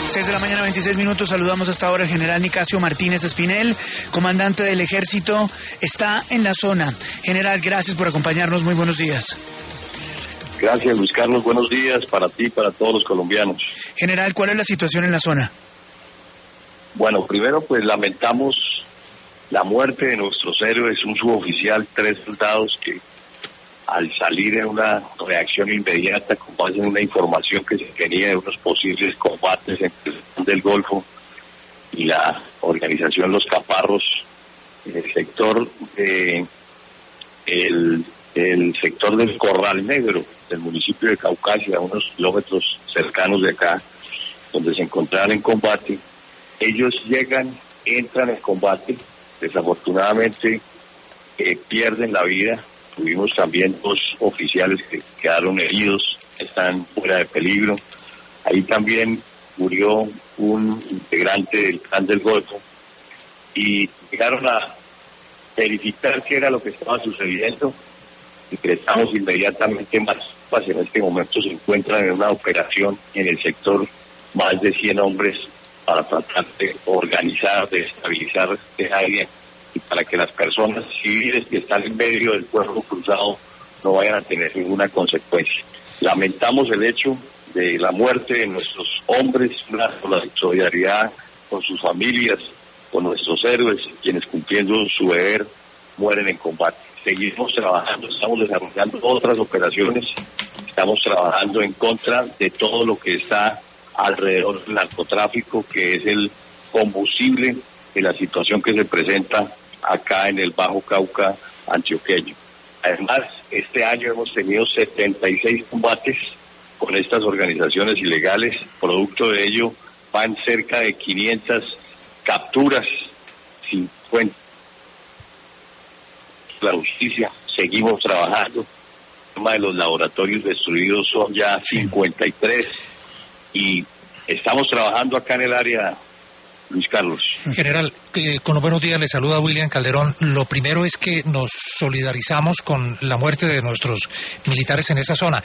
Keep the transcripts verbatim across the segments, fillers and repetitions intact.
seis de la mañana, veintiséis minutos. Saludamos hasta ahora al general Nicasio Martínez Espinel, comandante del ejército. Está en la zona. General, gracias por acompañarnos. Muy buenos días. Gracias, Luis Carlos. Buenos días para ti y para todos los colombianos. General, ¿cuál es la situación en la zona? Bueno, primero pues lamentamos la muerte de nuestros héroes, un suboficial, tres soldados que al salir en una reacción inmediata con base en una información que se tenía de unos posibles combates entre el del Golfo y la organización Los Caparros, en el sector de el, el sector del Corral Negro del municipio de Caucasia, a unos kilómetros cercanos de acá, donde se encontraban en combate. Ellos llegan, entran en combate, desafortunadamente eh, pierden la vida. Tuvimos también dos oficiales que quedaron heridos, están fuera de peligro. Ahí también murió un integrante del Clan del Golfo y llegaron a verificar qué era lo que estaba sucediendo. Ingresamos inmediatamente más, pues en este momento se encuentran en una operación en el sector, más de cien hombres para tratar de organizar, de estabilizar este área y para que las personas civiles que están en medio del fuego cruzado no vayan a tener ninguna consecuencia. Lamentamos el hecho de la muerte de nuestros hombres, una solidaridad con sus familias, con nuestros héroes, quienes cumpliendo su deber mueren en combate. Seguimos trabajando, estamos desarrollando otras operaciones, estamos trabajando en contra de todo lo que está alrededor del narcotráfico, que es el combustible de la situación que se presenta acá en el Bajo Cauca antioqueño. Además, este año hemos tenido setenta y seis combates con estas organizaciones ilegales. Producto de ello, van cerca de quinientas capturas, cincuenta. La justicia, seguimos trabajando. El tema de los laboratorios destruidos son ya cincuenta y tres y estamos trabajando acá en el área. Luis Carlos. General, eh, con los buenos días, le saluda William Calderón. Lo primero es que nos solidarizamos con la muerte de nuestros militares en esa zona,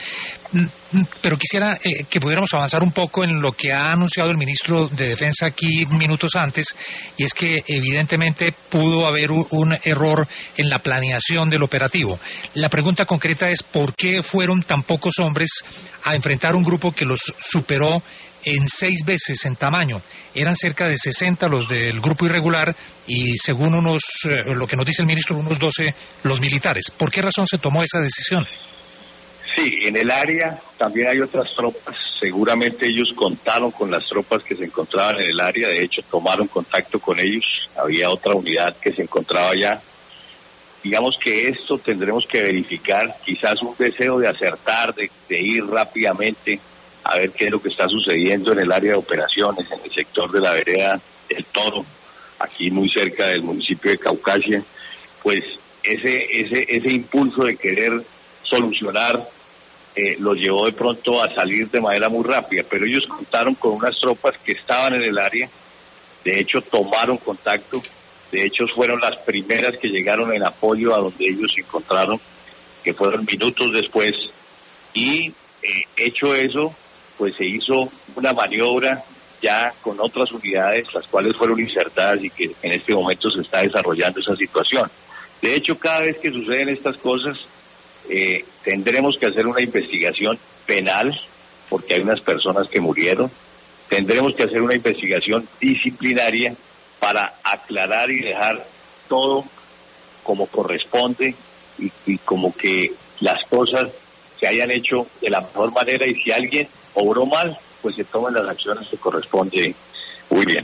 pero quisiera eh, que pudiéramos avanzar un poco en lo que ha anunciado el ministro de Defensa aquí minutos antes, y es que evidentemente pudo haber un, un error en la planeación del operativo. La pregunta concreta es ¿por qué fueron tan pocos hombres a enfrentar un grupo que los superó en seis veces en tamaño? Eran cerca de sesenta los del grupo irregular y según unos eh, lo que nos dice el ministro, unos doce los militares. ¿Por qué razón se tomó esa decisión? Sí, en el área también hay otras tropas. Seguramente ellos contaron con las tropas que se encontraban en el área. De hecho, tomaron contacto con ellos. Había otra unidad que se encontraba allá. Digamos que esto tendremos que verificar. Quizás un deseo de acertar, de, de ir rápidamente a ver qué es lo que está sucediendo en el área de operaciones, en el sector de la vereda del Toro, aquí muy cerca del municipio de Caucasia. Pues ese ese ese impulso de querer solucionar eh, los llevó de pronto a salir de manera muy rápida, pero ellos contaron con unas tropas que estaban en el área. De hecho tomaron contacto, de hecho fueron las primeras que llegaron en apoyo a donde ellos se encontraron, que fueron minutos después, y eh, hecho eso, pues se hizo una maniobra ya con otras unidades, las cuales fueron insertadas y que en este momento se está desarrollando esa situación. De hecho, cada vez que suceden estas cosas, eh, tendremos que hacer una investigación penal, porque hay unas personas que murieron. Tendremos que hacer una investigación disciplinaria para aclarar y dejar todo como corresponde y, y como que las cosas se hayan hecho de la mejor manera, y si alguien obró mal, pues se toman las acciones que corresponde. Muy bien.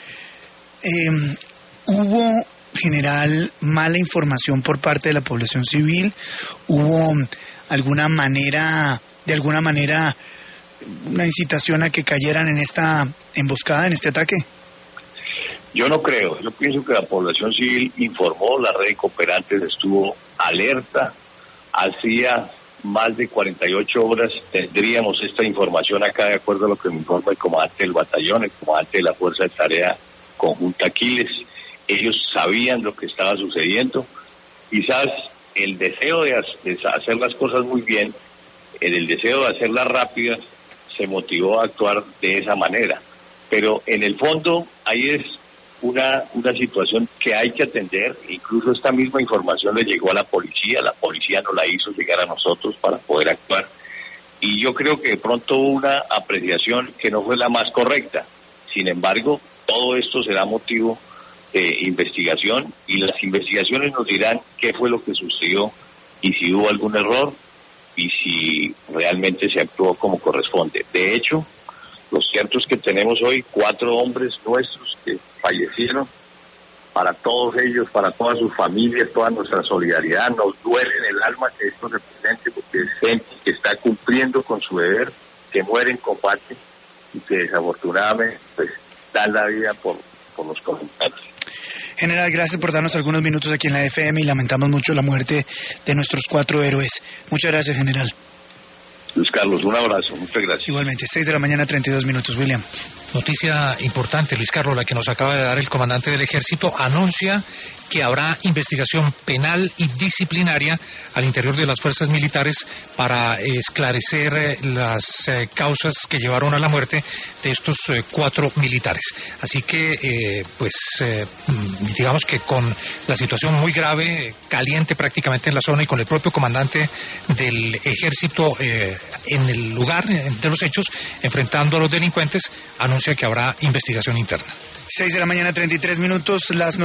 Eh, ¿Hubo, general, mala información por parte de la población civil? ¿Hubo alguna manera, de alguna manera, una incitación a que cayeran en esta emboscada, en este ataque? Yo no creo. Yo pienso que la población civil informó, la red de cooperantes estuvo alerta. Hacía más de cuarenta y ocho horas tendríamos esta información acá, de acuerdo a lo que me informa el comandante del batallón, el comandante de la Fuerza de Tarea Conjunta Aquiles. Ellos sabían lo que estaba sucediendo. Quizás el deseo de hacer las cosas muy bien, el deseo de hacerlas rápidas, se motivó a actuar de esa manera. Pero en el fondo ahí es una, una situación que hay que atender. Incluso esta misma información le llegó a la policía, la policía no la hizo llegar a nosotros para poder actuar. Y yo creo que de pronto hubo una apreciación que no fue la más correcta. Sin embargo, todo esto será motivo de investigación y las investigaciones nos dirán qué fue lo que sucedió y si hubo algún error y si realmente se actuó como corresponde. De hecho, lo cierto es que tenemos hoy cuatro hombres nuestros que fallecieron. Para todos ellos, para todas sus familias, toda nuestra solidaridad. Nos duele en el alma que esto represente, porque es gente que está cumpliendo con su deber, que muere en combate y que desafortunadamente pues dan la vida por, por los combatientes. General, gracias por darnos algunos minutos aquí en la F M y lamentamos mucho la muerte de nuestros cuatro héroes. Muchas gracias, general. Luis Carlos, un abrazo, muchas gracias. Igualmente, seis de la mañana, treinta y dos minutos, William. Noticia importante, Luis Carlos, la que nos acaba de dar el comandante del Ejército, anuncia que habrá investigación penal y disciplinaria al interior de las fuerzas militares para esclarecer eh, las eh, causas que llevaron a la muerte de estos eh, cuatro militares. Así que, eh, pues, eh, digamos que con la situación muy grave, caliente prácticamente en la zona y con el propio comandante del Ejército eh, en el lugar de los hechos, enfrentando a los delincuentes, anuncia que habrá investigación interna. seis de la mañana, treinta y tres minutos, las